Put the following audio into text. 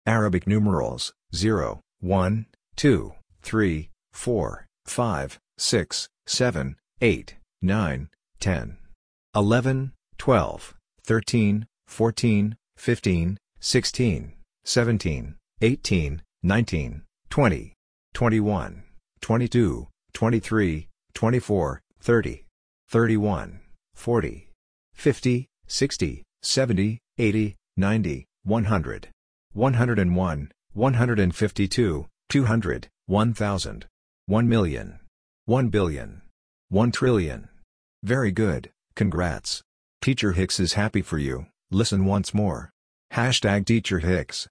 Arabic numerals, 0, 1, 2, 3, 4, 5, 6, 7, 8, 9, 10, 11, 12, 13, 14, 15, 16, 17, 18, 19, 20, 21, 22, 23, 24, 30, 31, 40, 50, 60, 70, 80, 90, 100, 101, 152, 200, 1000, 1 million, 1 billion, 1 trillion. Very good, congrats. Teacher Hicks is happy for you. Listen once more. #TeacherHicks